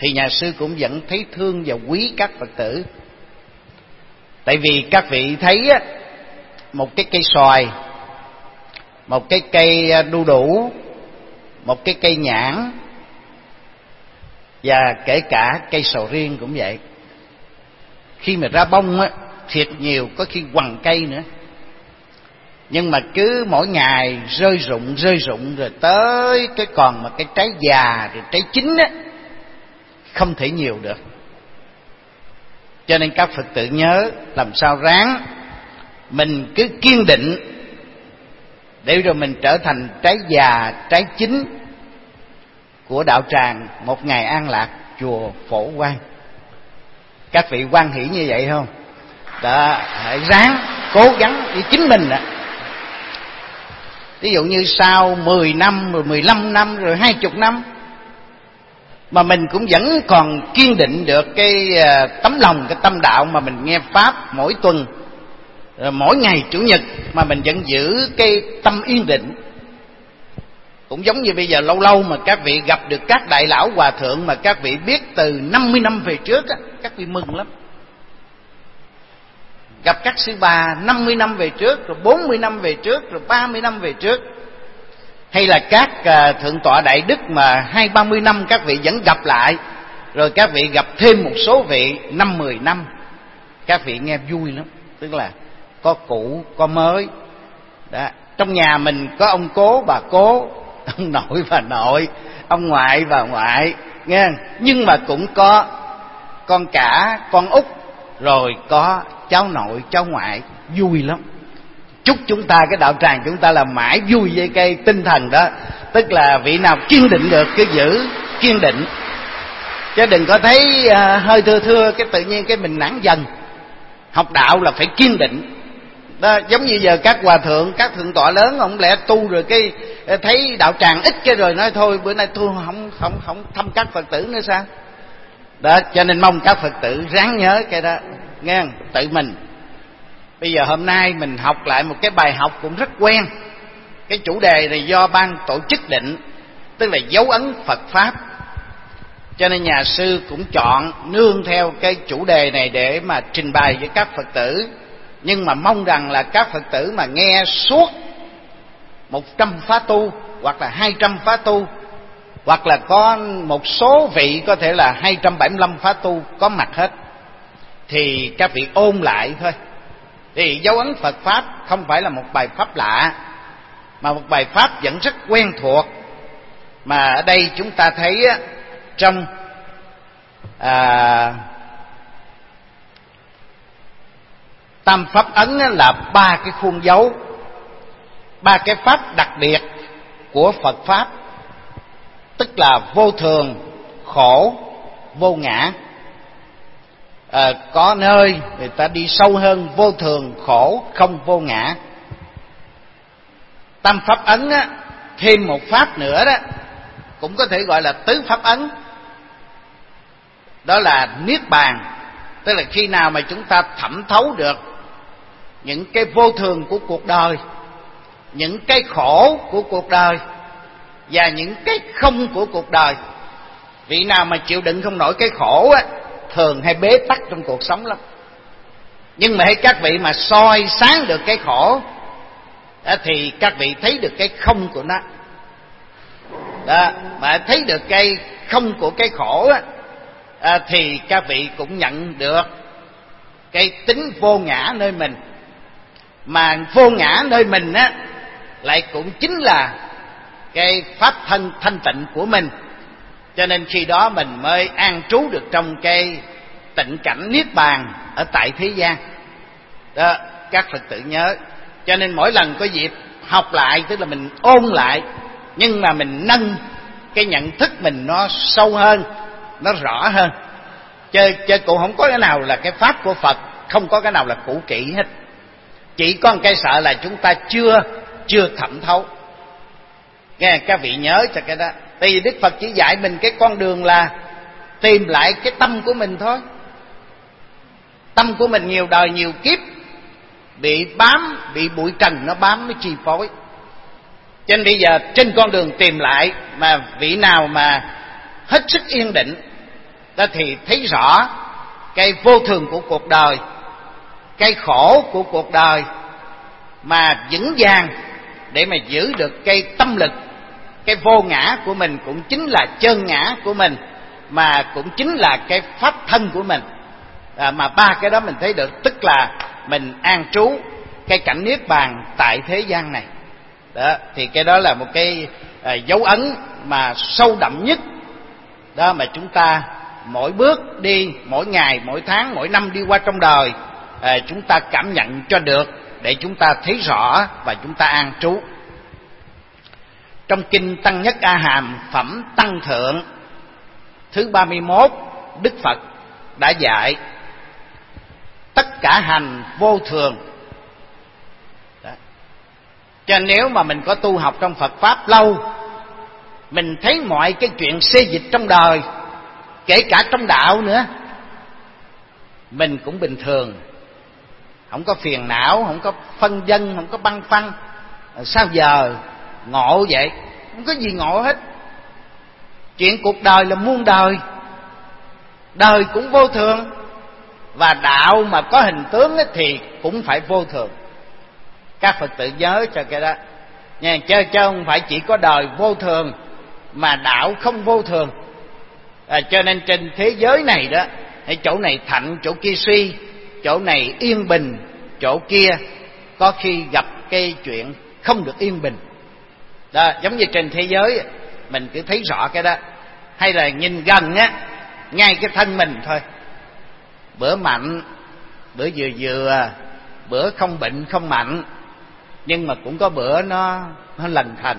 thì nhà sư cũng vẫn thấy thương và quý các Phật tử. Tại vì các vị thấy á, một cái cây xoài, một cái cây đu đủ, một cái cây nhãn, và kể cả cây sầu riêng cũng vậy. Khi mà ra bông á, thiệt nhiều, có khi quằn cây nữa. Nhưng mà cứ mỗi ngày rơi rụng rồi tới cái còn mà cái trái già rồi trái chín á, không thể nhiều được. Cho nên các Phật tử nhớ làm sao ráng mình cứ kiên định để rồi mình trở thành trái già, trái chín của đạo tràng một ngày an lạc chùa Phổ Quang. Các vị hoan hỷ như vậy không? Đó, hãy ráng cố gắng với chính mình ạ. Ví dụ như sau 10 năm rồi 15 năm rồi 20 năm mà mình cũng vẫn còn kiên định được cái tấm lòng, cái tâm đạo mà mình nghe pháp mỗi tuần, rồi mỗi ngày chủ nhật mà mình vẫn giữ cái tâm yên định. Cũng giống như bây giờ lâu lâu mà các vị gặp được các đại lão hòa thượng mà các vị biết từ 50 năm về trước á, các vị mừng lắm. Gặp các sư bà 50 năm về trước, rồi 40 năm về trước, rồi 30 năm về trước, hay là các thượng tọa đại đức mà 20-30 năm các vị vẫn gặp lại, rồi các vị gặp thêm một số vị 5-10 năm, các vị nghe vui lắm. Tức là có cũ có mới đó. Trong nhà mình có ông cố bà cố, ông nội bà nội, ông ngoại bà ngoại, nghe. Nhưng mà cũng có con cả, con út, rồi có cháu nội cháu ngoại, vui lắm. Chúc chúng ta, cái đạo tràng chúng ta là mãi vui với cái tinh thần đó. Tức là vị nào kiên định được cứ giữ kiên định, chứ đừng có thấy hơi thưa cái tự nhiên cái mình nản dần. Học đạo là phải kiên định đó. Giống như giờ các hòa thượng, các thượng tọa lớn, không lẽ tu rồi cái thấy đạo tràng ít cái rồi nói thôi bữa nay tôi không thăm các Phật tử nữa sao đó. Cho nên mong các Phật tử ráng nhớ cái đó nghe. Tự mình bây giờ hôm nay mình học lại một cái bài học cũng rất quen. Cái chủ đề này do ban tổ chức định, tức là dấu ấn Phật Pháp. Cho nên nhà sư cũng chọn nương theo cái chủ đề này để mà trình bày với các Phật tử. Nhưng mà mong rằng là các Phật tử mà nghe suốt 100 khóa tu, hoặc là 200 khóa tu, hoặc là có một số vị có thể là 275 khóa tu có mặt hết, thì các vị ôn lại thôi. Thì dấu ấn Phật Pháp không phải là một bài pháp lạ, mà một bài pháp vẫn rất quen thuộc. Mà ở đây chúng ta thấy trong Tam Pháp Ấn là 3 cái khuôn dấu, 3 cái pháp đặc biệt của Phật Pháp. Tức là vô thường, khổ, vô ngã. Có nơi người ta đi sâu hơn vô thường, khổ, không vô ngã. Tam Pháp Ấn á, thêm một pháp nữa đó, cũng có thể gọi là tứ Pháp Ấn. Đó là Niết Bàn. Tức là khi nào mà chúng ta thẩm thấu được những cái vô thường của cuộc đời, những cái khổ của cuộc đời và những cái không của cuộc đời. Vị nào mà chịu đựng không nổi cái khổ á, thường hay bế tắc trong cuộc sống lắm. Nhưng mà hay các vị mà soi sáng được cái khổ đó, thì các vị thấy được cái không của nó đó. Mà thấy được cái không của cái khổ á, thì các vị cũng nhận được cái tính vô ngã nơi mình. Mà vô ngã nơi mình á, lại cũng chính là cái pháp thân thanh tịnh của mình. Cho nên khi đó mình mới an trú được trong cái tịnh cảnh Niết Bàn ở tại thế gian đó, các Phật tử nhớ. Cho nên mỗi lần có dịp học lại, tức là mình ôn lại, nhưng mà mình nâng cái nhận thức mình nó sâu hơn, nó rõ hơn. Chứ cũng không có cái nào là cái pháp của Phật, không có cái nào là cũ kỹ hết. Chỉ có một cái sợ là chúng ta chưa thẩm thấu. Nghe các vị nhớ cho cái đó. Tại vì Đức Phật chỉ dạy mình cái con đường là tìm lại cái tâm của mình thôi. Tâm của mình nhiều đời nhiều kiếp bị bụi trần nó bám, nó chi phối. Cho nên bây giờ trên con đường tìm lại, mà vị nào mà hết sức yên định, đó thì thấy rõ cái vô thường của cuộc đời, cái khổ của cuộc đời, mà vững vàng để mà giữ được cái tâm lực. Cái vô ngã của mình cũng chính là chân ngã của mình, mà cũng chính là cái pháp thân của mình. Mà ba cái đó mình thấy được, tức là mình an trú cái cảnh niết bàn tại thế gian này. Đó, thì cái đó là một cái dấu ấn mà sâu đậm nhất đó, mà chúng ta mỗi bước đi, mỗi ngày, mỗi tháng, mỗi năm đi qua trong đời, chúng ta cảm nhận cho được để chúng ta thấy rõ và chúng ta an trú. Trong kinh Tăng Nhất A Hàm phẩm Tăng Thượng thứ 31, Đức Phật đã dạy tất cả hành vô thường. Đó. Cho nếu mà mình có tu học trong Phật Pháp lâu, mình thấy mọi cái chuyện xê dịch trong đời, kể cả trong đạo nữa, mình cũng bình thường, không có phiền não, không có phân vân, không có băn khoăn. Sao giờ ngộ vậy? Không có gì ngộ hết. Chuyện cuộc đời là muôn đời, đời cũng vô thường, và đạo mà có hình tướng thì cũng phải vô thường. Các Phật tử nhớ cho cái đó nha, chứ không phải chỉ có đời vô thường mà đạo không vô thường. Cho nên trên thế giới này đó, chỗ này thạnh, chỗ kia suy, chỗ này yên bình, chỗ kia có khi gặp cái chuyện không được yên bình. Đó, giống như trên thế giới mình cứ thấy rõ cái đó. Hay là nhìn gần á, ngay cái thân mình thôi, bữa mạnh, bữa vừa vừa, bữa không bệnh không mạnh, nhưng mà cũng có bữa nó lành thành.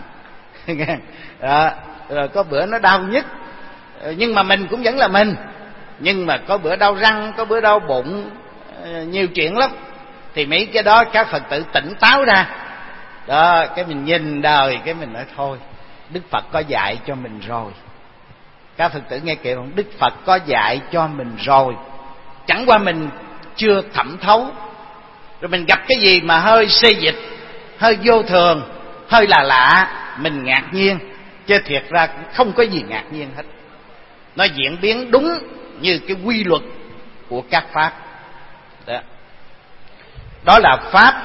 Đó, rồi có bữa nó đau nhất, nhưng mà mình cũng vẫn là mình. Nhưng mà có bữa đau răng, có bữa đau bụng, nhiều chuyện lắm. Thì mấy cái đó các Phật tử tỉnh táo ra. Đó, cái mình nhìn đời, cái mình nói thôi, Đức Phật có dạy cho mình rồi. Các Phật tử nghe kịp không? Đức Phật có dạy cho mình rồi, chẳng qua mình chưa thẩm thấu. Rồi mình gặp cái gì mà hơi xê dịch, hơi vô thường, hơi là lạ, mình ngạc nhiên. Chứ thiệt ra cũng không có gì ngạc nhiên hết. Nó diễn biến đúng như cái quy luật của các pháp. Đó, đó là pháp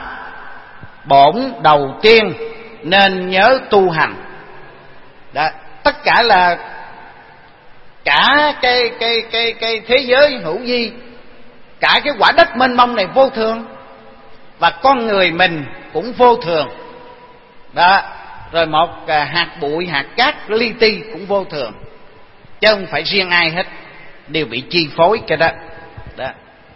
bổn đầu tiên nên nhớ tu hành. Đó, tất cả là cả cái thế giới hữu vi, cả cái quả đất mênh mông này vô thường, và con người mình cũng vô thường. Đó, rồi một hạt bụi, hạt cát li ti cũng vô thường, chứ không phải riêng ai hết, đều bị chi phối cái đó. Đó,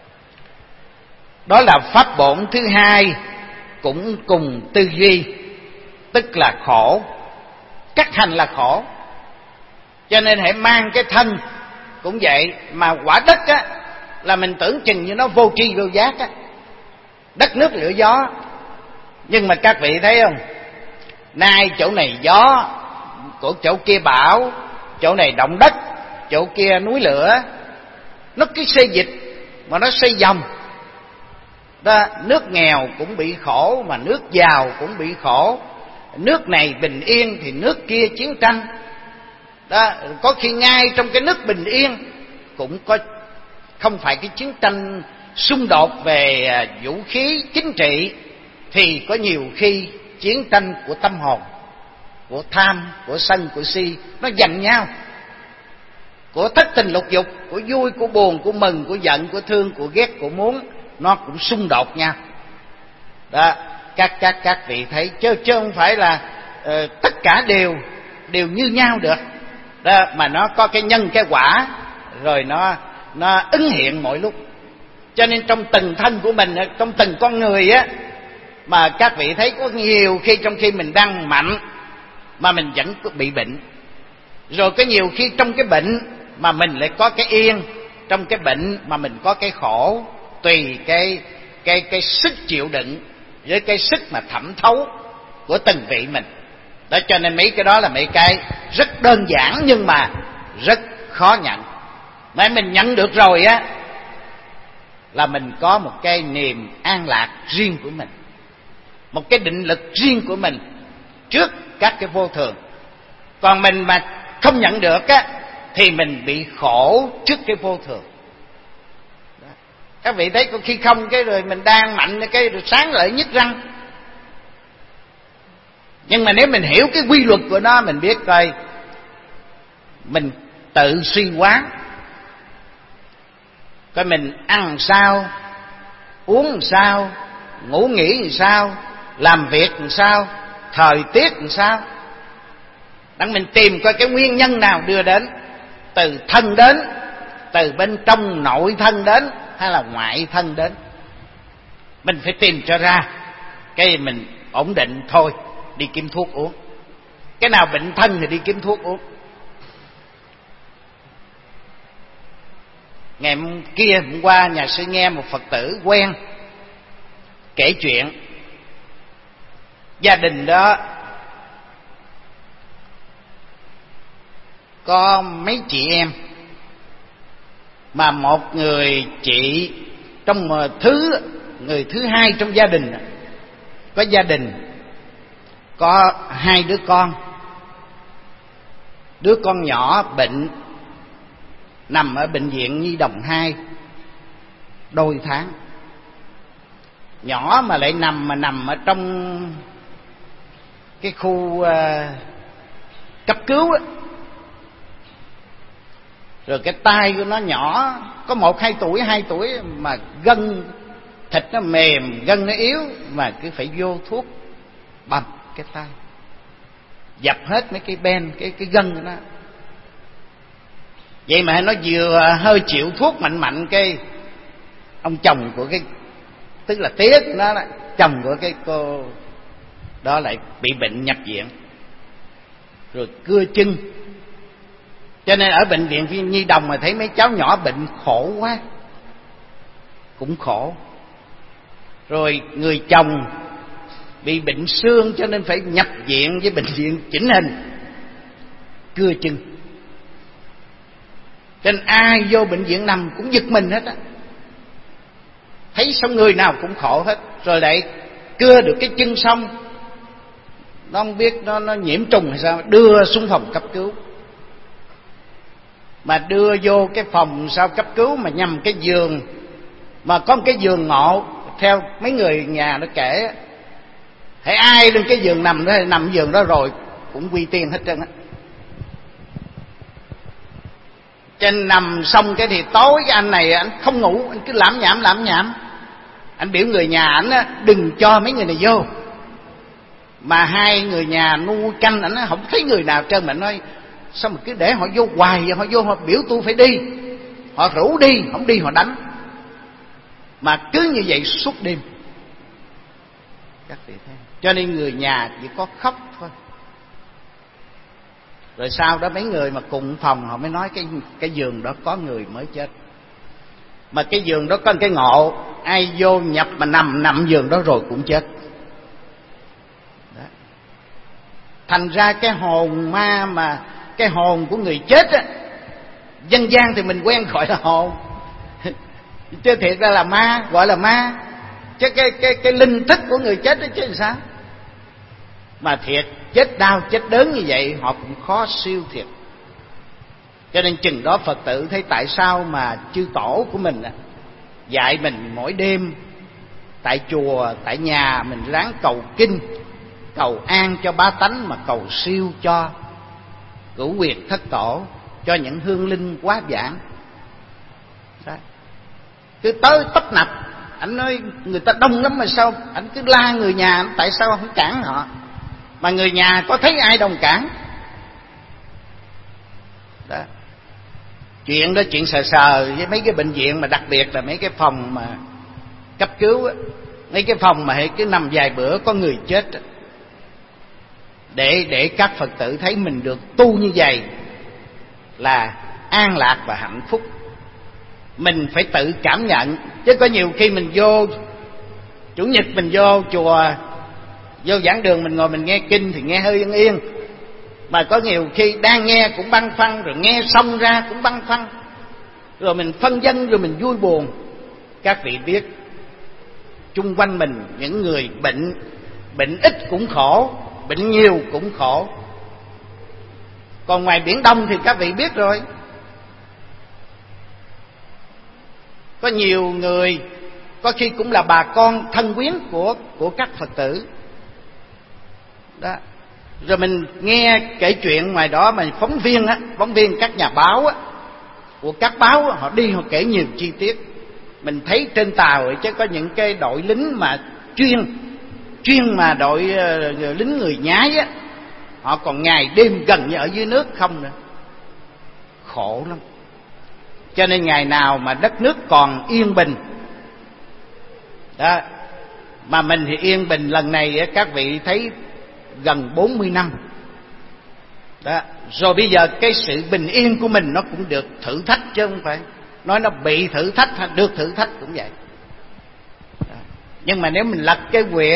đó là pháp bổn thứ hai, cũng cùng tư duy, tức là khổ. Các hành là khổ, cho nên hãy mang cái thân cũng vậy. Mà quả đất á, là mình tưởng chừng như nó vô tri vô giác á, đất nước lửa gió. Nhưng mà các vị thấy không, nay chỗ này gió, chỗ kia bão, chỗ này động đất, chỗ kia núi lửa. Nó cứ xê dịch mà nó xoay vòng. Đó, nước nghèo cũng bị khổ, mà nước giàu cũng bị khổ. Nước này bình yên thì nước kia chiến tranh. Đó, có khi ngay trong cái nước bình yên cũng có, không phải cái chiến tranh xung đột về vũ khí chính trị, thì có nhiều khi chiến tranh của tâm hồn, của tham, của sân, của si, nó giành nhau. Của thất tình lục dục, của vui, của buồn, của mừng, của giận, của thương, của ghét, của muốn, nó cũng xung đột nhau. Đó, các vị thấy chứ không phải là tất cả đều như nhau được. Đó, mà nó có cái nhân cái quả, rồi nó ứng hiện mỗi lúc. Cho nên trong từng thân của mình, trong từng con người á, mà các vị thấy có nhiều khi trong khi mình đang mạnh mà mình vẫn bị bệnh. Rồi có nhiều khi trong cái bệnh mà mình lại có cái yên, trong cái bệnh mà mình có cái khổ, tùy cái sức chịu đựng với cái sức mà thẩm thấu của từng vị mình. Đó, cho nên mấy cái đó là mấy cái rất đơn giản nhưng mà rất khó nhận. Mà mình nhận được rồi á, là mình có một cái niềm an lạc riêng của mình, một cái định lực riêng của mình trước các cái vô thường. Còn mình mà không nhận được á, thì mình bị khổ trước cái vô thường. Các vị thấy có khi không cái rồi mình đang mạnh cái rồi sáng lại nhức răng. Nhưng mà nếu mình hiểu cái quy luật của nó, mình biết coi mình tự suy quán, coi mình ăn sao, uống sao, ngủ nghỉ sao, làm việc sao, thời tiết sao, đặng mình tìm coi cái nguyên nhân nào đưa đến, từ thân đến, từ bên trong nội thân đến hay là ngoại thân đến. Mình phải tìm cho ra, cái mình ổn định thôi đi kiếm thuốc uống, cái nào bệnh thân thì đi kiếm thuốc uống. Ngày hôm qua nhà sư nghe một Phật tử quen kể chuyện gia đình đó có mấy chị em, mà một người chị trong người thứ hai trong gia đình, có gia đình có 2 đứa con. Đứa con nhỏ bệnh nằm ở bệnh viện Nhi Đồng 2 đôi tháng. Nhỏ mà lại nằm ở trong cái khu cấp cứu á. Rồi cái tay của nó nhỏ, có 1-2 tuổi, 2 tuổi mà gân thịt nó mềm, gân nó yếu, mà cứ phải vô thuốc bầm cái tay, dập hết mấy cái ben, cái gân của nó. Vậy mà nó vừa hơi chịu thuốc mạnh mạnh, cái ông chồng của cái, tức là tía của nó đó, chồng của cái cô đó lại bị bệnh nhập viện, rồi cưa chân. Cho nên ở bệnh viện Nhi Đồng mà thấy mấy cháu nhỏ bệnh khổ quá, cũng khổ. Rồi người chồng bị bệnh xương cho nên phải nhập viện với bệnh viện chỉnh hình, cưa chân. Cho nên ai vô bệnh viện nằm cũng giật mình hết á, thấy xong người nào cũng khổ hết. Rồi lại cưa được cái chân xong, nó không biết nó nhiễm trùng hay sao, đưa xuống phòng cấp cứu. Mà đưa vô cái phòng sau cấp cứu mà nhằm cái giường, mà có một cái giường ngộ, theo mấy người nhà nó kể, hãy ai lên cái giường nằm đó, nằm giường đó rồi cũng quy tiên hết trơn á. Trên nằm xong cái thì tối cái anh này anh không ngủ, anh cứ lảm nhảm. Anh biểu người nhà ảnh á đừng cho mấy người này vô. Mà 2 người nhà nuôi canh ảnh không thấy người nào trơn, mà nói sao mà cứ để họ vô hoài vậy, họ vô họ biểu tôi phải đi, họ rủ đi, không đi họ đánh. Mà cứ như vậy suốt đêm. Các vị thấy, cho nên người nhà chỉ có khóc thôi. Rồi sau đó mấy người mà cùng phòng họ mới nói cái giường đó có người mới chết. Mà cái giường đó có một cái ngộ, ai vô nhập mà nằm giường đó rồi cũng chết. Đó. Thành ra cái hồn ma, mà cái hồn của người chết á, dân gian thì mình quen gọi là hồn, chứ thiệt ra là ma, gọi là ma. Chứ cái linh thức của người chết đó chứ làm sao. Mà thiệt chết đau chết đớn như vậy họ cũng khó siêu thiệt. Cho nên chừng đó Phật tử thấy tại sao mà chư tổ của mình dạy mình mỗi đêm tại chùa, tại nhà mình ráng cầu kinh, cầu an cho bá tánh, mà cầu siêu cho cửu quyệt thất tổ, cho những hương linh quá vãng. Cứ tới tấp nập, anh nói người ta đông lắm mà sao anh cứ la người nhà, tại sao không cản họ? Mà người nhà có thấy ai đồng cản. Đó. Chuyện đó chuyện sờ với mấy cái bệnh viện, mà đặc biệt là mấy cái phòng mà cấp cứu á, mấy cái phòng mà cứ nằm vài bữa có người chết á, để các Phật tử thấy mình được tu như vậy là an lạc và hạnh phúc. Mình phải tự cảm nhận, chứ có nhiều khi mình vô chủ nhật mình vô chùa, vô giảng đường mình ngồi mình nghe kinh thì nghe hơi yên yên, mà có nhiều khi đang nghe cũng băn khoăn, rồi nghe xong ra cũng băn khoăn, rồi mình phân vân, rồi mình vui buồn. Các vị biết chung quanh mình những người bệnh ít cũng khổ, bệnh nhiều cũng khổ. Còn ngoài Biển Đông thì các vị biết rồi, Có nhiều người có khi cũng là bà con thân quyến của các Phật tử đó. Rồi mình nghe kể chuyện ngoài đó mà phóng viên các nhà báo á, của các báo á, họ đi họ kể nhiều chi tiết. Mình thấy trên tàu chứ có những cái đội lính mà chuyên mà đội lính người nhái á, họ còn ngày đêm gần như ở dưới nước không nữa, khổ lắm. Cho nên ngày nào mà đất nước còn yên bình đó, mà mình thì yên bình lần này các vị thấy gần 40 năm đó. Rồi bây giờ cái sự bình yên của mình nó cũng được thử thách, chứ không phải nói nó bị thử thách hay được thử thách cũng vậy đó. Nhưng mà nếu mình lật cái quyển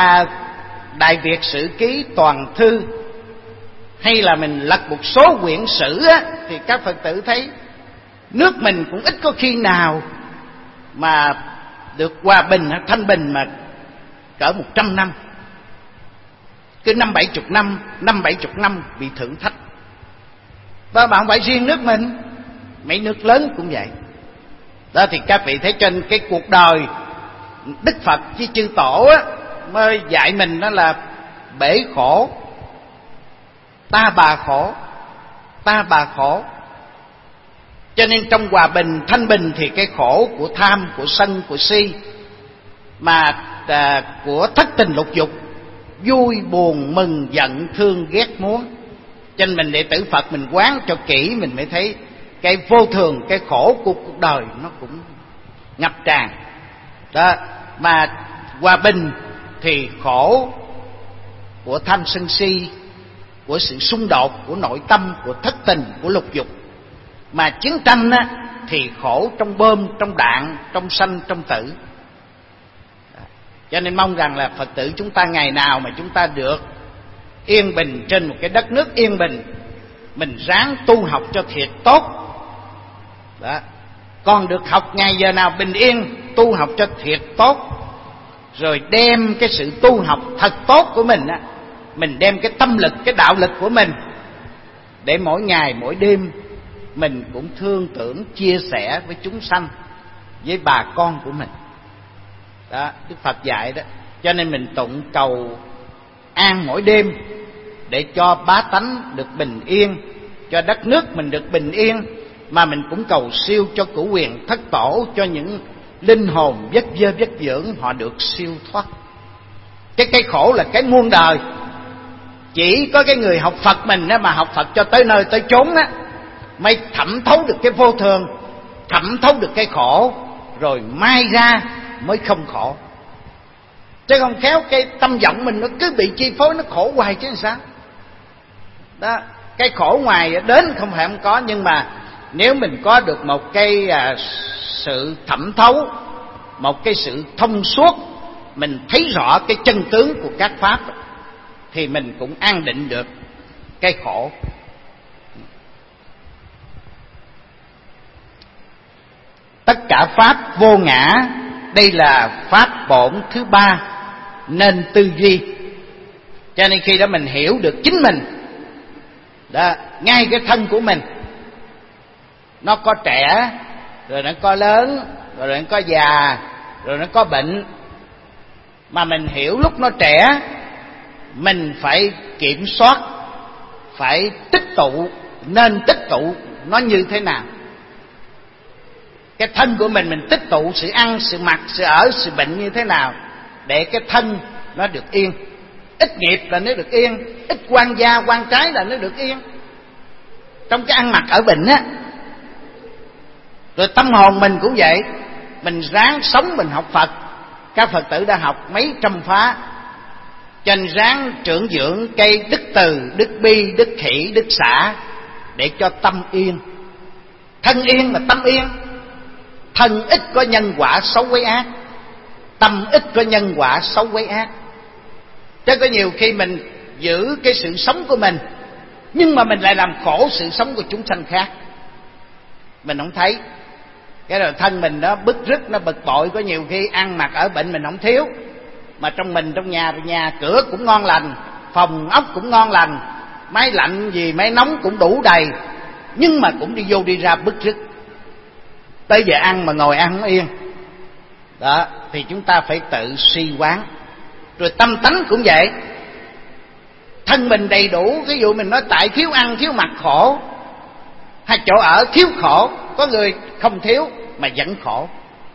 Đại Việt Sử Ký Toàn Thư, hay là mình lật một số quyển sử á, thì các Phật tử thấy nước mình cũng ít có khi nào mà được hòa bình thanh bình mà cỡ 100 năm. Cứ 50-70 năm bị thử thách. Và bạn không phải riêng nước mình, mấy nước lớn cũng vậy đó. Thì các vị thấy trên cái cuộc đời Đức Phật với chư tổ á, mới dạy mình đó là bể khổ, ta bà khổ. Cho nên trong hòa bình thanh bình thì cái khổ của tham, của sân, của si, mà của thất tình lục dục, vui buồn mừng giận thương ghét muốn. Cho nên mình đệ tử Phật mình quán cho kỹ, mình mới thấy cái vô thường, cái khổ của cuộc đời nó cũng ngập tràn đó. Mà hòa bình thì khổ của tham sân si, của sự xung đột của nội tâm, của thất tình, của lục dục. Mà chiến tranh á, thì khổ trong bom, trong đạn, trong sanh, trong tử. Cho nên mong rằng là Phật tử chúng ta ngày nào mà chúng ta được yên bình trên một cái đất nước yên bình, mình ráng tu học cho thiệt tốt đó. Còn được học ngày giờ nào bình yên, tu học cho thiệt tốt, rồi đem cái sự tu học thật tốt của mình á, mình đem cái tâm lực, cái đạo lực của mình, để mỗi ngày mỗi đêm mình cũng thương tưởng chia sẻ với chúng sanh, với bà con của mình đó. Đức Phật dạy đó. Cho nên mình tụng cầu an mỗi đêm để cho bá tánh được bình yên, cho đất nước mình được bình yên. Mà mình cũng cầu siêu cho cửu quyền thất tổ, cho những linh hồn vất vơ vất vưởng họ được siêu thoát. Cái khổ là cái muôn đời. Chỉ có cái người học Phật mình á, mà học Phật cho tới nơi tới chốn á, mới thẩm thấu được cái vô thường, thẩm thấu được cái khổ, rồi mai ra mới không khổ. Chứ không khéo cái tâm vọng mình nó cứ bị chi phối, nó khổ hoài chứ làm sao đó. Cái khổ ngoài đến không phải không có, nhưng mà nếu mình có được một cái sự thẩm thấu, một cái sự thông suốt, mình thấy rõ cái chân tướng của các pháp, thì mình cũng an định được cái khổ. Tất cả pháp vô ngã, đây là pháp bổn thứ ba nên tư duy. Cho nên khi đó mình hiểu được chính mình đó, ngay cái thân của mình nó có trẻ, rồi nó có lớn, rồi nó có già, rồi nó có bệnh. Mà mình hiểu lúc nó trẻ, mình phải kiểm soát, phải tích tụ, nên tích tụ nó như thế nào. Cái thân của mình tích tụ sự ăn, sự mặc, sự ở, sự bệnh như thế nào, để cái thân nó được yên. Ít nghiệp là nó được yên, ít quan gia quan trái là nó được yên, trong cái ăn mặc ở bệnh á. Rồi tâm hồn mình cũng vậy, mình ráng sống, mình học Phật. Các Phật tử đã học mấy trăm phá, cho nên ráng trưởng dưỡng cây đức từ, đức bi, đức khỉ, đức xả, để cho tâm yên. Thân yên mà tâm yên. Thân ít có nhân quả xấu quấy ác, tâm ít có nhân quả xấu quấy ác. Chứ có nhiều khi mình giữ cái sự sống của mình, nhưng mà mình lại làm khổ sự sống của chúng sanh khác, mình không thấy. Cái rồi thân mình nó bứt rứt, nó bực bội. Có nhiều khi ăn mặc ở bệnh mình không thiếu, mà trong nhà cửa cũng ngon lành, phòng ốc cũng ngon lành, máy lạnh gì máy nóng cũng đủ đầy, nhưng mà cũng đi vô đi ra bứt rứt. tới giờ ăn mà ngồi ăn không yên. Đó, thì chúng ta phải tự suy quán. Rồi tâm tánh cũng vậy. Thân mình đầy đủ, ví dụ mình nói tại thiếu ăn thiếu mặc khổ, hay chỗ ở thiếu khổ, có người không thiếu mà vẫn khổ.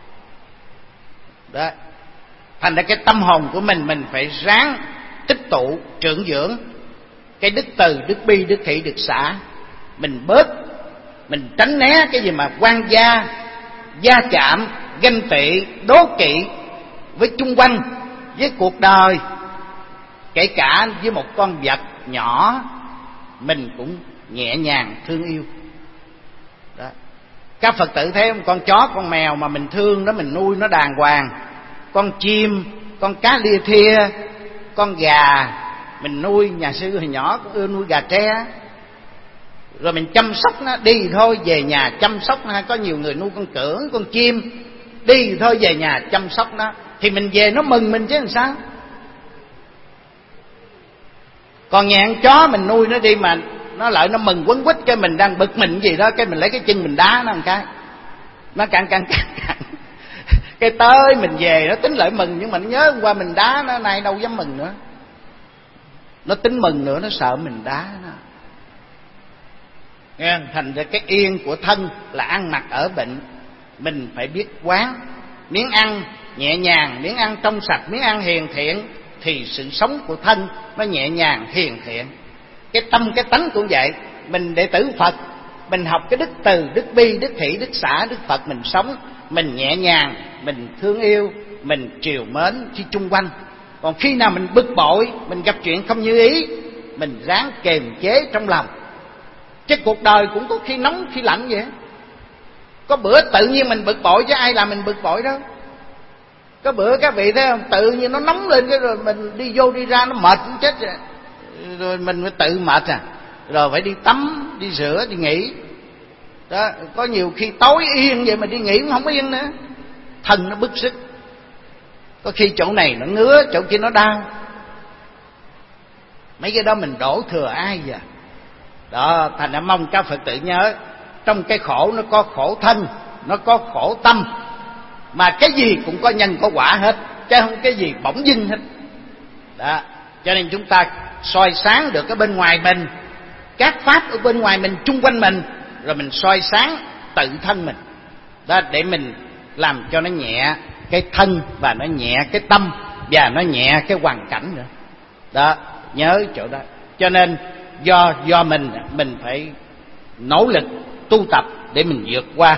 Đó. Thành ra cái tâm hồn của mình phải ráng tích tụ trưởng dưỡng cái đức từ, đức bi, đức thị, đức xả. Mình bớt, mình tránh né cái gì mà quan gia, gia chạm, ganh tị, đố kỵ với chung quanh, với cuộc đời, kể cả với một con vật nhỏ mình cũng nhẹ nhàng thương yêu. Đó. Các Phật tử thấy không, con chó con mèo mà mình thương nó, mình nuôi nó đàng hoàng, con chim, con cá lia thia, con gà mình nuôi. Nhà sư hồi nhỏ cũng ưa nuôi gà tre, rồi mình chăm sóc nó, đi thôi về nhà chăm sóc nó. Có nhiều người nuôi con cưỡng, con chim, đi thôi về nhà chăm sóc nó, thì mình về nó mừng mình chứ làm sao. Còn nhà con chó mình nuôi nó đi mà nó lại nó mừng quấn quýt, cái mình đang bực mình gì đó, cái mình lấy cái chân mình đá nó một cái, nó căng cái tới mình về nó tính lại mừng, nhưng mà nó nhớ hôm qua mình đá nó, nay đâu dám mừng nữa, nó tính mừng nữa, nó sợ mình đá nó. Nghe, thành ra cái yên của thân là ăn mặc ở bệnh. Mình phải biết quán, miếng ăn nhẹ nhàng, miếng ăn trong sạch, miếng ăn hiền thiện, thì sự sống của thân nó nhẹ nhàng hiền thiện. Cái tâm cái tánh cũng vậy. Mình đệ tử Phật, mình học cái đức từ, đức bi, đức thị, đức xả, đức Phật, mình sống mình nhẹ nhàng, mình thương yêu, mình trìu mến khi chung quanh. Còn khi nào mình bực bội, mình gặp chuyện không như ý, mình ráng kềm chế trong lòng. Chứ cuộc đời cũng có khi nóng khi lạnh vậy. Có bữa tự nhiên mình bực bội chứ ai làm mình bực bội đâu. Có bữa các vị thấy không, tự nhiên nó nóng lên cái rồi mình đi vô đi ra nó mệt chết rồi. Rồi mình phải tự mệt rồi phải đi tắm, đi rửa, đi nghỉ. Đó, có nhiều khi tối yên vậy mà đi nghỉ cũng không yên nữa. Thân nó bức sức. Có khi chỗ này nó ngứa, chỗ kia nó đau. Mấy cái đó mình đổ thừa ai vậy? Đó, thành ra mong các Phật tử nhớ, trong cái khổ nó có khổ thân, nó có khổ tâm, mà cái gì cũng có nhân có quả hết, chứ không cái gì bỗng dưng hết. Đó, cho nên chúng ta soi sáng được cái bên ngoài mình, các pháp ở bên ngoài mình, chung quanh mình, rồi mình soi sáng tự thân mình. Đó, để mình làm cho nó nhẹ cái thân, và nó nhẹ cái tâm, và nó nhẹ cái hoàn cảnh nữa. Đó, nhớ chỗ đó. Cho nên do mình phải nỗ lực tu tập để mình vượt qua.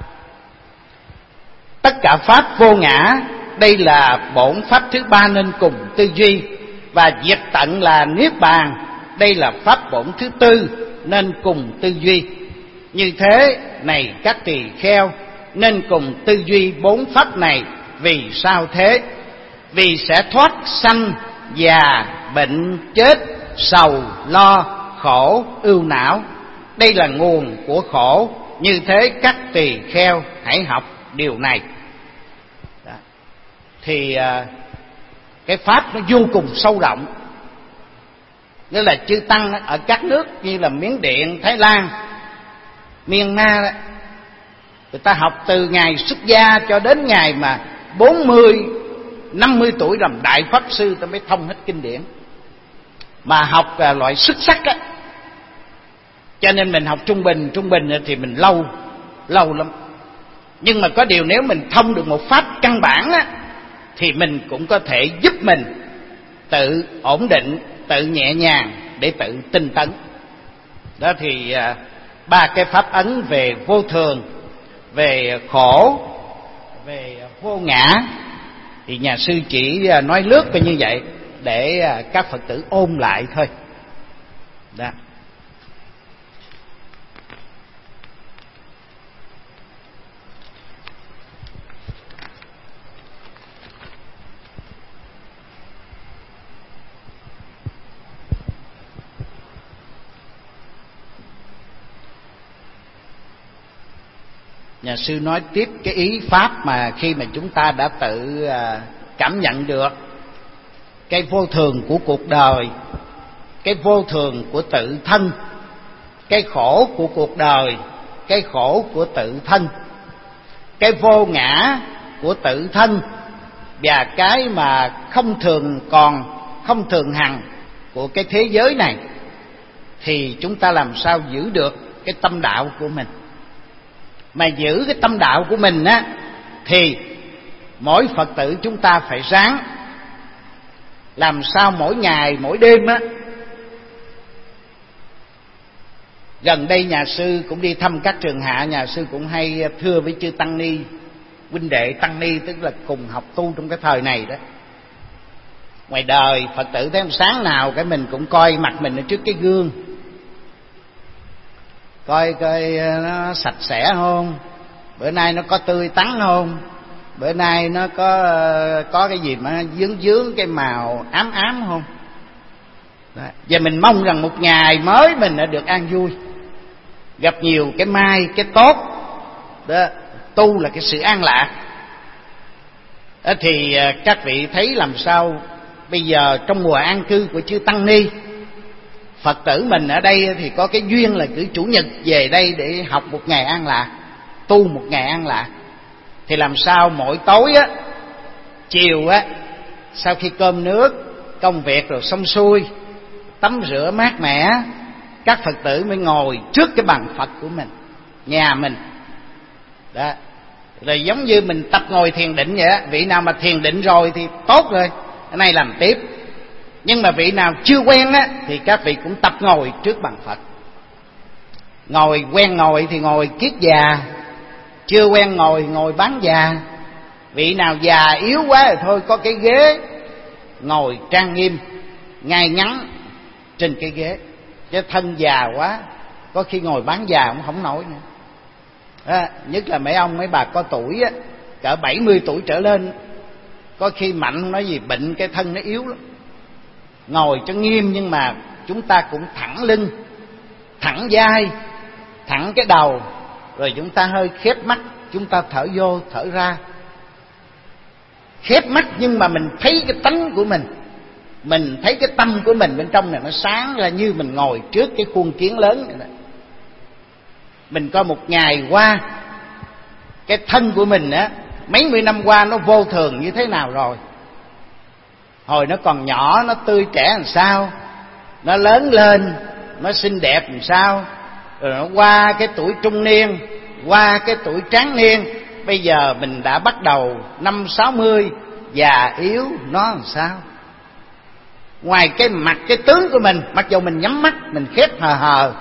Tất cả pháp vô ngã, đây là bổn pháp thứ ba nên cùng tư duy. Và diệt tận là niết bàn, đây là pháp bổn thứ tư nên cùng tư duy. Như thế này các tỳ kheo, nên cùng tư duy bốn pháp này. Vì sao thế? Vì sẽ thoát sanh, già, bệnh, chết, sầu, lo, khổ, ưu não. Đây là nguồn của khổ. Như thế các tỳ kheo hãy học điều này. Đó. Thì cái pháp nó vô cùng sâu rộng. Nghĩa là chư tăng ở các nước như là Miến Điện, Thái Lan, Myanmar đó, người ta học từ ngày xuất gia cho đến ngày mà 40, 50 tuổi làm đại pháp sư, ta mới thông hết kinh điển. Mà học loại xuất sắc á, cho nên mình học trung bình thì mình lâu lắm. Nhưng mà có điều nếu mình thông được một pháp căn bản á, thì mình cũng có thể giúp mình tự ổn định, tự nhẹ nhàng để tự tinh tấn. Đó thì ba cái pháp ấn về vô thường, về khổ, về vô ngã, thì nhà sư chỉ nói lướt về như vậy để các Phật tử ôn lại thôi. Đó. Nhà sư nói tiếp cái ý pháp mà khi mà chúng ta đã tự cảm nhận được cái vô thường của cuộc đời, cái vô thường của tự thân, cái khổ của cuộc đời, cái khổ của tự thân. cái vô ngã của tự thân và cái mà không thường hằng của cái thế giới này, thì chúng ta làm sao giữ được cái tâm đạo của mình? Mà giữ cái tâm đạo của mình á, thì mỗi Phật tử chúng ta phải ráng làm sao mỗi ngày mỗi đêm á. Gần đây nhà sư cũng đi thăm các trường hạ, nhà sư cũng hay thưa với chư tăng ni, huynh đệ tăng ni, tức là cùng học tu trong cái thời này đó. Ngoài đời Phật tử thấy sáng nào cái mình cũng coi mặt mình ở trước cái gương, coi nó sạch sẽ không, bữa nay nó có tươi tắn không, bữa nay nó có cái gì mà dướng cái màu ám ám không. Đó. Và mình mong rằng một ngày mới mình đã được an vui, gặp nhiều cái may cái tốt đó. Tu là cái sự an lạc đó. Thì các vị thấy làm sao bây giờ trong mùa an cư của chư tăng ni, Phật tử mình ở đây thì có cái duyên là cứ chủ nhật về đây để học một ngày an lạc, tu một ngày an lạc. Thì làm sao mỗi tối á, chiều á, sau khi cơm nước công việc rồi xong xuôi, tắm rửa mát mẻ, các Phật tử mới ngồi trước cái bàn Phật của mình, nhà mình đó. Rồi giống như mình tập ngồi thiền định vậy á. Vị nào mà thiền định rồi thì tốt rồi, cái này làm tiếp. Nhưng mà vị nào chưa quen á, thì các vị cũng tập ngồi trước bàn Phật. Quen ngồi thì ngồi kiết già, chưa quen ngồi bán già. Vị nào già yếu quá thì thôi có cái ghế ngồi trang nghiêm ngay ngắn trên cái ghế. Chứ thân già quá có khi ngồi bán già cũng không nổi nữa đó. Nhất là mấy ông mấy bà có tuổi á, cỡ 70 tuổi trở lên, có khi mạnh không nói gì, bệnh cái thân nó yếu lắm. Ngồi cho nghiêm, nhưng mà chúng ta cũng thẳng lưng, thẳng vai, thẳng cái đầu, rồi chúng ta hơi khép mắt, chúng ta thở vô thở ra. Khép mắt nhưng mà mình thấy cái tánh của mình thấy cái tâm của mình bên trong này nó sáng ra, như mình ngồi trước cái khuôn kiến lớn này. Mình coi một ngày qua cái thân của mình á, mấy mươi năm qua nó vô thường như thế nào rồi. Hồi nó còn nhỏ nó tươi trẻ làm sao, nó lớn lên nó xinh đẹp làm sao, rồi nó qua cái tuổi trung niên, qua cái tuổi tráng niên, bây giờ mình đã bắt đầu 50-60 già yếu, nó làm sao. Ngoài cái mặt cái tướng của mình, mặc dù mình nhắm mắt mình khép hờ hờ,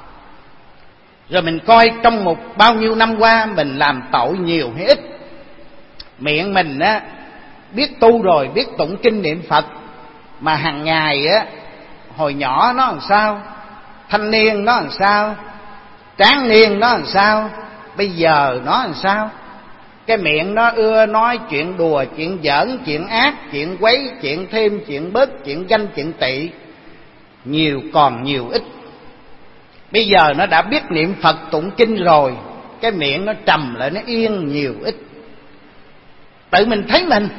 rồi mình coi trong một bao nhiêu năm qua mình làm tội nhiều hay ít. Miệng mình á biết tu rồi, biết tụng kinh niệm Phật, mà hàng ngày á, hồi nhỏ nó làm sao, thanh niên nó làm sao, tráng niên nó làm sao, bây giờ nó làm sao. Cái miệng nó ưa nói chuyện đùa, chuyện giỡn, chuyện ác, chuyện quấy, chuyện thêm, chuyện bớt, chuyện ganh, chuyện tị, nhiều còn nhiều ít. Bây giờ nó đã biết niệm Phật tụng kinh rồi, cái miệng nó trầm lại, nó yên nhiều ít. Tự mình thấy mình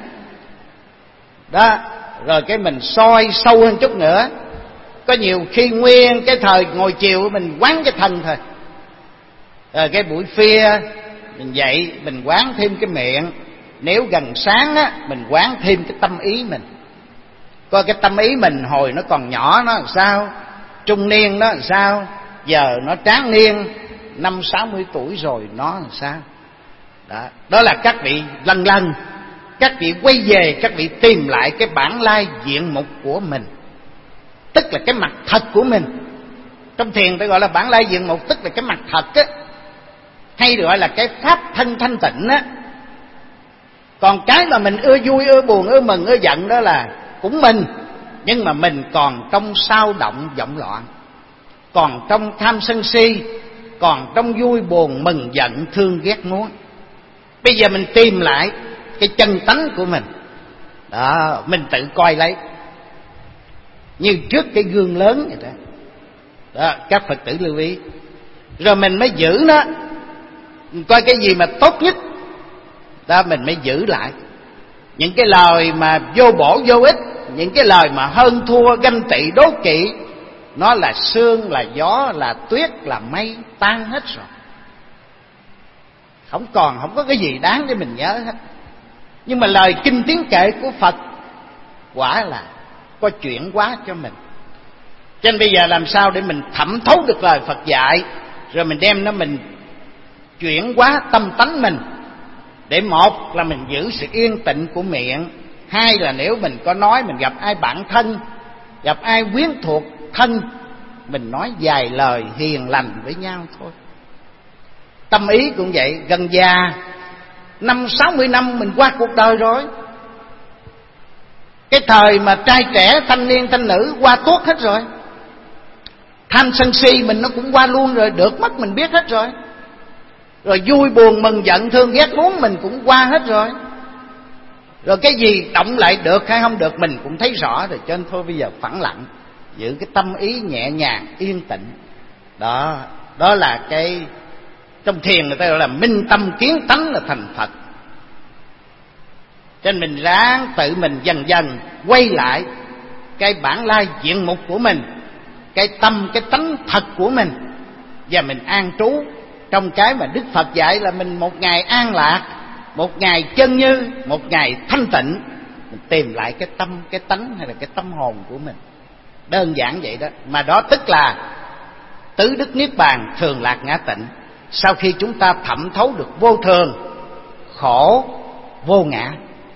đó, rồi cái mình soi sâu hơn chút nữa. Có nhiều khi nguyên cái thời ngồi chiều mình quán cái thân thôi, rồi cái buổi phia mình dậy mình quán thêm cái miệng. Nếu gần sáng á, mình quán thêm cái tâm ý mình, coi cái tâm ý mình hồi nó còn nhỏ nó làm sao, trung niên nó làm sao, giờ nó tráng niên 50-60 tuổi rồi nó làm sao. Đó là các vị lần lần các vị quay về, các vị tìm lại cái bản lai diện mục của mình, tức là cái mặt thật của mình. Trong thiền tôi gọi là bản lai diện mục, tức là cái mặt thật á, hay được gọi là cái pháp thân thanh tịnh á. Còn cái mà mình ưa vui, ưa buồn, ưa mừng, ưa giận đó là cũng mình, nhưng mà mình còn trong sao động vọng loạn, còn trong tham sân si, còn trong vui buồn mừng giận thương ghét muốn. Bây giờ mình tìm lại cái chân tánh của mình đó, mình tự coi lấy như trước cái gương lớn vậy đó. Đó, các Phật tử lưu ý, rồi mình mới giữ nó. Mình coi cái gì mà tốt nhất đó mình mới giữ lại. Những cái lời mà vô bổ vô ích, những cái lời mà hơn thua ganh tị đố kỵ, nó là sương, là gió, là tuyết, là mây, tan hết rồi. không có cái gì đáng để mình nhớ hết. Nhưng mà lời kinh tiếng kệ của Phật quả là có chuyển hóa cho mình. Cho nên bây giờ làm sao để mình thẩm thấu được lời Phật dạy, rồi mình đem nó mình chuyển hóa tâm tánh mình, để một là mình giữ sự yên tĩnh của miệng, hai là nếu mình có nói, mình gặp ai bạn thân, gặp ai quyến thuộc thân, mình nói vài lời hiền lành với nhau thôi. Tâm ý cũng vậy, gần già 50-60 năm mình qua cuộc đời rồi. Cái thời mà trai trẻ, thanh niên, thanh nữ qua tuốt hết rồi. Tham sân si mình nó cũng qua luôn rồi, được mất mình biết hết rồi. Rồi vui buồn mừng giận thương ghét muốn mình cũng qua hết rồi. Rồi cái gì động lại được hay không được mình cũng thấy rõ rồi. Cho nên thôi bây giờ phẳng lặng, giữ cái tâm ý nhẹ nhàng yên tĩnh. Đó là cái trong thiền người ta gọi là minh tâm kiến tánh là thành Phật. Cho nên mình ráng tự mình dần dần quay lại cái bản lai diện mục của mình, cái tâm, cái tánh thật của mình, và mình an trú trong cái mà Đức Phật dạy là mình một ngày an lạc, một ngày chân như, một ngày thanh tịnh. Mình tìm lại cái tâm, cái tánh hay là cái tâm hồn của mình. Đơn giản vậy đó. Mà đó tức là tứ đức niết bàn, thường lạc ngã tịnh. Sau khi chúng ta thẩm thấu được vô thường, khổ, vô ngã,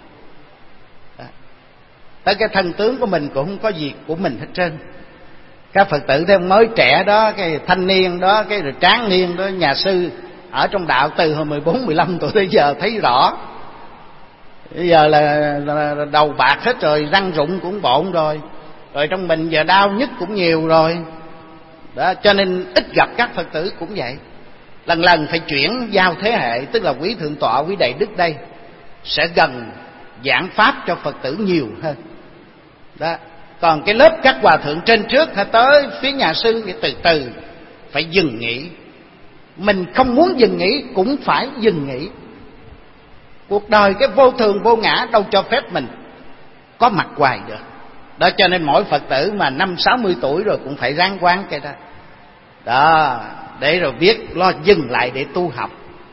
tới cái thân tướng của mình cũng không có gì của mình hết trơn. Các Phật tử thấy mới trẻ đó, cái thanh niên đó, cái rồi tráng niên đó, nhà sư ở trong đạo từ hồi 14-15 tuổi tới giờ thấy rõ. Bây giờ là đầu bạc hết rồi, răng rụng cũng bộn rồi, rồi trong mình giờ đau nhức cũng nhiều rồi đó. Cho nên ít gặp các Phật tử cũng vậy. Lần lần phải chuyển giao thế hệ, tức là quý thượng tọa, quý đại đức đây sẽ gần giảng pháp cho Phật tử nhiều hơn đó. Còn cái lớp các hòa thượng trên trước hay tới phía nhà sư thì từ từ phải dừng nghỉ. Mình không muốn dừng nghỉ cũng phải dừng nghỉ. Cuộc đời cái vô thường vô ngã đâu cho phép mình có mặt hoài được đó. Cho nên mỗi Phật tử mà 50-60 tuổi rồi cũng phải ráng quán cái đó đó, để rồi biết lo dừng lại để tu học.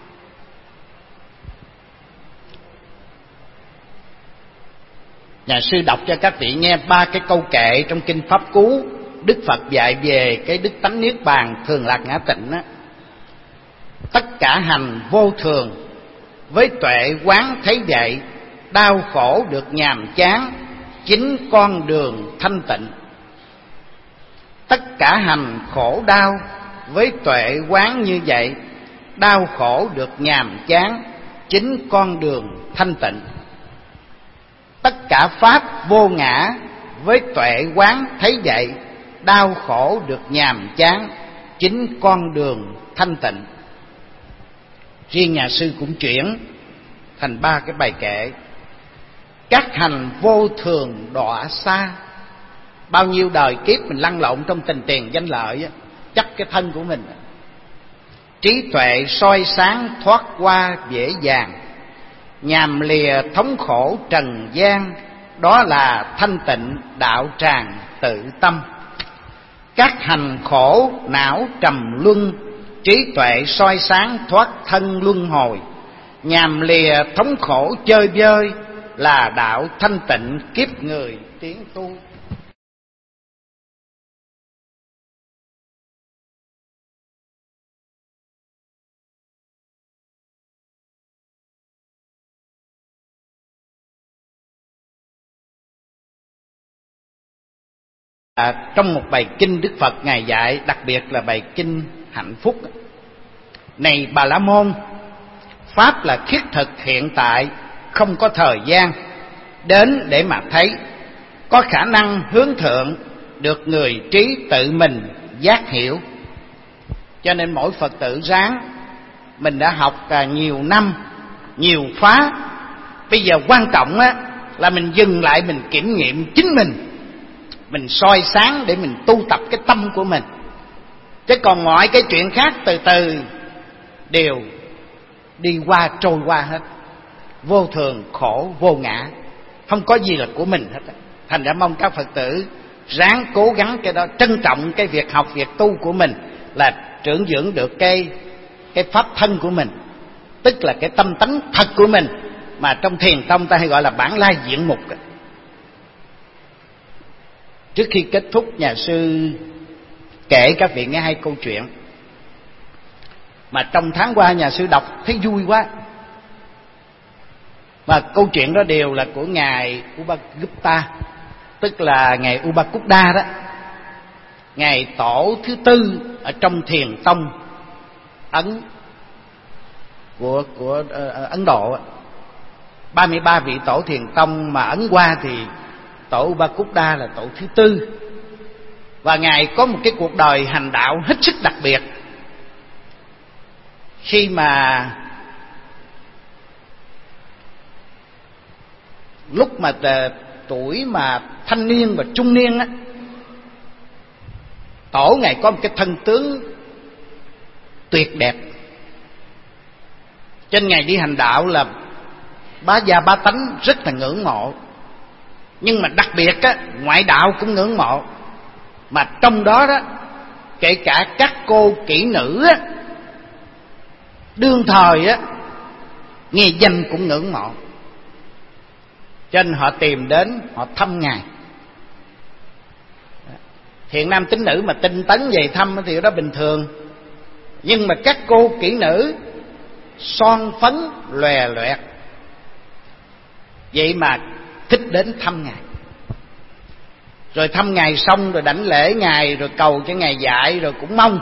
Nhà sư đọc cho các vị nghe 3 cái câu kệ trong kinh Pháp Cú. Đức Phật dạy về cái đức tánh niết bàn thường lạc ngã tịnh á. Tất cả hành vô thường, với tuệ quán thấy vậy, đau khổ được nhàm chán, chính con đường thanh tịnh. Tất cả hành khổ đau, với tuệ quán như vậy, đau khổ được nhàm chán, chính con đường thanh tịnh. Tất cả pháp vô ngã, với tuệ quán thấy vậy, đau khổ được nhàm chán, chính con đường thanh tịnh. Riêng nhà sư cũng chuyển thành 3 cái bài kệ. Các hành vô thường đọa xa. Bao nhiêu đời kiếp mình lăn lộn trong tình tiền danh lợi, chấp cái thân của mình. Trí tuệ soi sáng thoát qua dễ dàng, nhàm lìa thống khổ trần gian, đó là thanh tịnh đạo tràng tự tâm. Các hành khổ não trầm luân, trí tuệ soi sáng thoát thân luân hồi, nhàm lìa thống khổ chơi vơi, là đạo thanh tịnh kiếp người tiến tu. Trong một bài kinh Đức Phật Ngài dạy, đặc biệt là bài kinh hạnh phúc. Này Bà La Môn, pháp là thiết thực hiện tại, không có thời gian, đến để mà thấy, có khả năng hướng thượng, được người trí tự mình giác hiểu. Cho nên mỗi Phật tử ráng, mình đã học nhiều năm, nhiều khóa, bây giờ quan trọng á là mình dừng lại, mình kiểm nghiệm chính mình soi sáng để mình tu tập cái tâm của mình. Chứ còn mọi cái chuyện khác từ từ đều đi qua trôi qua hết. Vô thường, khổ, vô ngã, không có gì là của mình hết. Thành ra mong các Phật tử ráng cố gắng cái đó, trân trọng cái việc học, việc tu của mình, là trưởng dưỡng được cái pháp thân của mình. tức là cái tâm tánh thật của mình, mà trong thiền tông ta hay gọi là bản lai diện mục. Trước khi kết thúc, nhà sư kể các vị nghe hai câu chuyện mà trong tháng qua nhà sư đọc thấy vui quá. Và câu chuyện đó đều là của ngài Upagupta, tức là ngài Upakutta đó, ngài tổ thứ tư ở trong thiền tông của Ấn Độ. 33 vị tổ thiền tông mà Ấn qua thì tổ Upakutta là tổ thứ tư. Và ngài có một cái cuộc đời hành đạo hết sức đặc biệt. Khi mà lúc mà tuổi mà thanh niên và trung niên á, tổ ngài có một cái thân tướng tuyệt đẹp. Trên ngài đi hành đạo là bá gia bá tánh rất là ngưỡng mộ. Nhưng mà đặc biệt á, ngoại đạo cũng ngưỡng mộ. Mà trong đó đó, kể cả các cô kỹ nữ á, đương thời á, nghe danh cũng ngưỡng mộ. Cho nên họ tìm đến, họ thăm ngài. Thiện nam tín nữ mà tinh tấn về thăm thì đó bình thường. Nhưng mà các cô kỹ nữ son phấn lòe loẹt, vậy mà thích đến thăm ngài. Rồi thăm ngài xong rồi đảnh lễ ngài, rồi cầu cho ngài dạy, rồi cũng mong.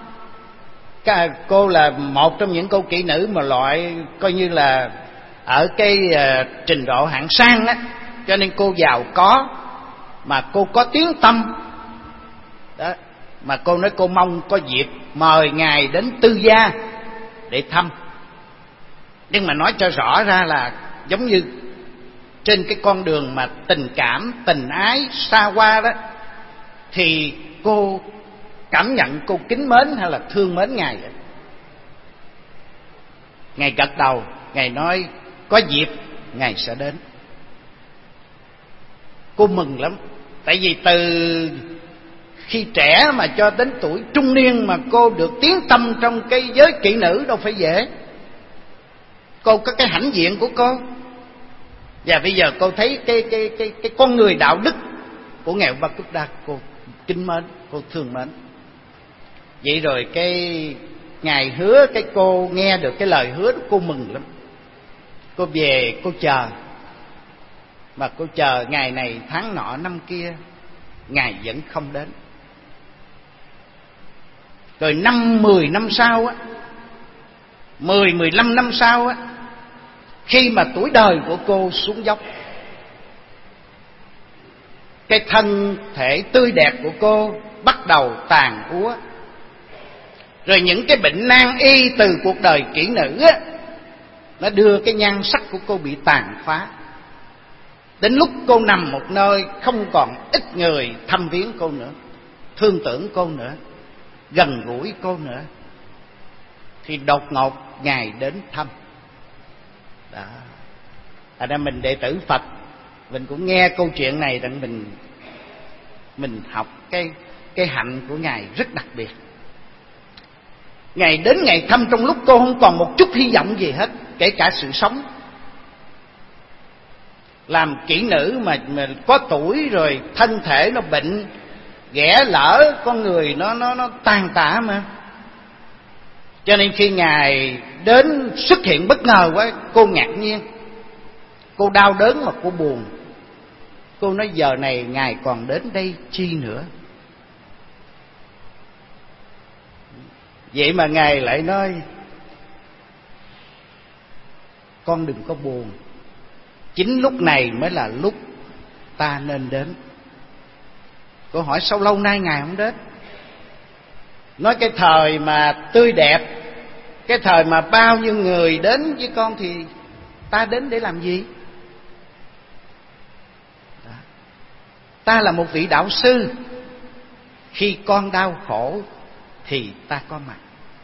Cô là một trong những cô kỹ nữ mà loại coi như là ở cái trình độ hạng sang á, cho nên cô giàu có, mà cô có tiếng tăm đó. Mà cô nói cô mong có dịp mời ngài đến tư gia để thăm. Nhưng mà nói cho rõ ra là giống như trên cái con đường mà tình cảm, tình ái xa hoa đó, thì cô cảm nhận cô kính mến hay là thương mến ngài vậy. Ngài gật đầu, ngài nói có dịp ngài sẽ đến. Cô mừng lắm, tại vì từ khi trẻ mà cho đến tuổi trung niên mà cô được tiến tâm trong cái giới kỹ nữ đâu phải dễ. Cô có cái hãnh diện của cô. Và bây giờ cô thấy cái con người đạo đức của ngài Upakutta, cô kính mến, cô thương mến. Vậy rồi cái ngài hứa, cái cô nghe được cái lời hứa đó, cô mừng lắm. Cô về cô chờ, mà cô chờ ngày này tháng nọ năm kia, ngài vẫn không đến. Rồi 5-10 năm sau á, 10-15 năm sau á, khi mà tuổi đời của cô xuống dốc, cái thân thể tươi đẹp của cô bắt đầu tàn úa. Rồi những cái bệnh nan y từ cuộc đời kỹ nữ á, nó đưa cái nhan sắc của cô bị tàn phá. Đến lúc cô nằm một nơi, không còn ít người thăm viếng cô nữa, thương tưởng cô nữa, gần gũi cô nữa, thì đột ngột ngài đến thăm. Đó. Thành ra mình đệ tử Phật, mình cũng nghe câu chuyện này rằng mình học cái hạnh của ngài rất đặc biệt. Ngài đến ngày thăm trong lúc cô không còn một chút hy vọng gì hết, kể cả sự sống. Làm kỹ nữ mà có tuổi rồi, thân thể nó bệnh, ghẻ lỡ, con người nó tàn tạ mà. Cho nên khi ngài đến xuất hiện bất ngờ quá, cô ngạc nhiên, cô đau đớn mà cô buồn. Cô nói giờ này ngài còn đến đây chi nữa. Vậy mà ngài lại nói con đừng có buồn, chính lúc này mới là lúc ta nên đến. Cô hỏi sao lâu nay ngài không đến? Nói cái thời mà tươi đẹp, cái thời mà bao nhiêu người đến với con thì ta đến để làm gì? Đó. Ta là một vị đạo sư, khi con đau khổ thì ta có mặt.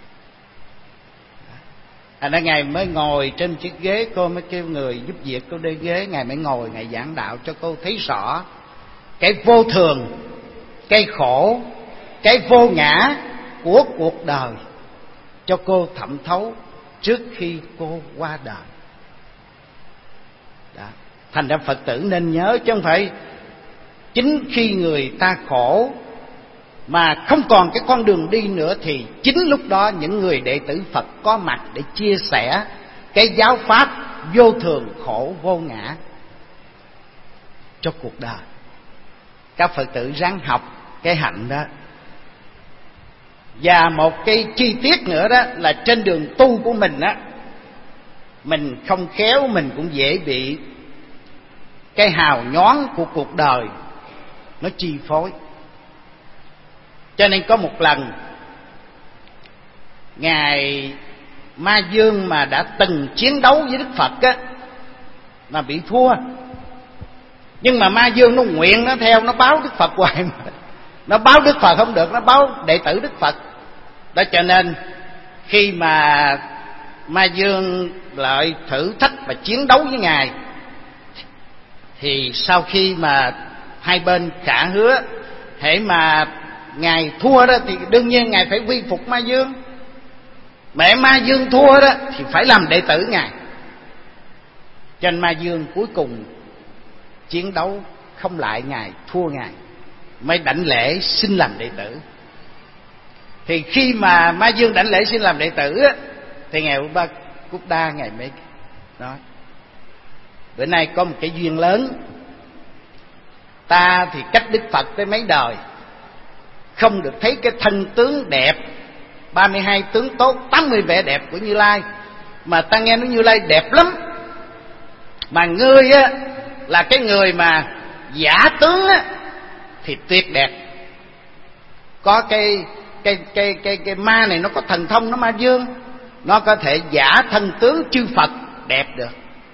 Đó. Ngài mới ngồi trên chiếc ghế, cô mới kêu người giúp việc cô đi ghế. Ngài mới ngồi, ngài giảng đạo cho cô thấy rõ cái vô thường, cái khổ, cái vô ngã của cuộc đời, cho cô thẩm thấu trước khi cô qua đời. Đó. Thành ra Phật tử nên nhớ, chứ không phải chính khi người ta khổ mà không còn cái con đường đi nữa, thì chính lúc đó những người đệ tử Phật có mặt để chia sẻ cái giáo pháp vô thường khổ vô ngã cho cuộc đời. Các Phật tử ráng học cái hạnh đó. Và một cái chi tiết nữa đó là trên đường tu của mình á, mình không khéo mình cũng dễ bị cái hào nhoáng của cuộc đời nó chi phối. Cho nên có một lần Ngài Ma Dương mà đã từng chiến đấu với Đức Phật á, mà bị thua. Nhưng mà Ma Dương nó nguyện, nó theo, nó báo Đức Phật hoài mà. Nó báo Đức Phật không được, nó báo đệ tử Đức Phật. Đó cho nên khi mà Ma Dương lại thử thách và chiến đấu với Ngài, thì sau khi mà hai bên khả hứa, hễ mà Ngài thua đó thì đương nhiên Ngài phải quy phục Ma Dương. Mẹ Ma Dương thua đó thì phải làm đệ tử Ngài. Cho nên Ma Dương cuối cùng chiến đấu không lại Ngài, thua Ngài, mới đảnh lễ xin làm đệ tử. Thì khi mà Ma Dương đảnh lễ xin làm đệ tử á, thì Ngài Upa Cúc Đa Ngài mới nói: bữa nay có một cái duyên lớn, ta thì cách Đức Phật tới mấy đời, không được thấy cái thân tướng đẹp 32 tướng tốt, 80 vẻ đẹp của Như Lai, mà ta nghe nói Như Lai đẹp lắm. Mà ngươi á là cái người mà giả tướng á thì tuyệt đẹp. Có cái ma này nó có thần thông, nó Ma Dương, nó có thể giả thân tướng chư Phật đẹp được.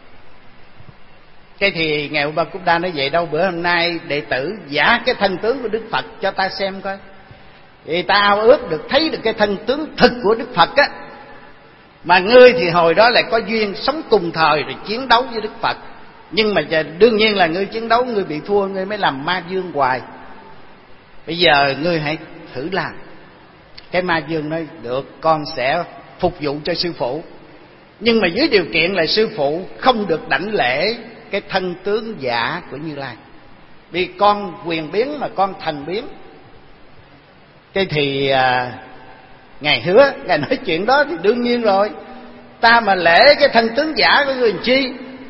Cái thì Ngài Upa Cúc Đa nói: vậy đâu, bữa hôm nay đệ tử giả cái thân tướng của Đức Phật cho ta xem coi. Vì ta ao ước được thấy được cái thân tướng thực của Đức Phật á. Mà ngươi thì hồi đó lại có duyên sống cùng thời rồi chiến đấu với Đức Phật. Nhưng mà đương nhiên là ngươi chiến đấu, ngươi bị thua, ngươi mới làm Ma Dương hoài. Bây giờ ngươi hãy thử làm. Cái Ma Dương nói: được, con sẽ phục vụ cho sư phụ, nhưng mà dưới điều kiện là sư phụ không được đảnh lễ cái thân tướng giả của Như Lai, vì con quyền biến mà con thần biến. Cái thì Ngài hứa, Ngài nói chuyện đó thì đương nhiên rồi, ta mà lễ cái thân tướng giả của người chi.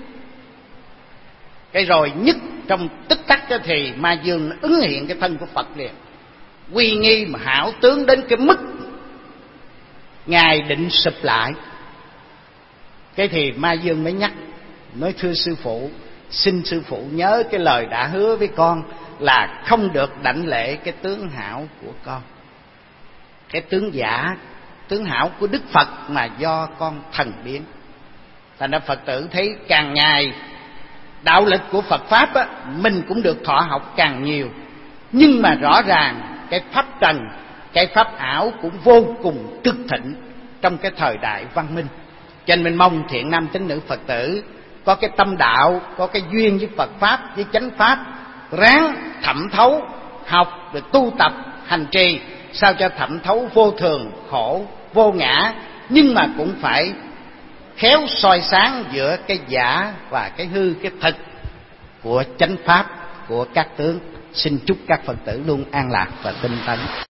Cái rồi nhất trong tích tắc thì Ma Dương ứng hiện cái thân của Phật liền, uy nghi mà hảo tướng đến cái mức Ngài định sụp lại. Cái thì Ma Dương mới nhắc, nói: thưa sư phụ, xin sư phụ nhớ cái lời đã hứa với con là không được đảnh lễ cái tướng hảo của con, cái tướng giả, tướng hảo của Đức Phật mà do con thần biến. Thành ra Phật tử thấy càng ngày đạo lực của Phật Pháp á, mình cũng được thọ học càng nhiều. Nhưng mà rõ ràng cái Pháp trần, cái Pháp ảo cũng vô cùng cực thịnh trong cái thời đại văn minh. Cho nên mình mong thiện nam tín nữ Phật tử có cái tâm đạo, có cái duyên với Phật Pháp, với chánh Pháp, ráng thẩm thấu, học rồi tu tập, hành trì sao cho thẩm thấu vô thường, khổ, vô ngã. Nhưng mà cũng phải khéo soi sáng giữa cái giả và cái hư, cái thực của chánh Pháp, của các tướng. Xin chúc các Phật tử luôn an lạc và tinh tấn.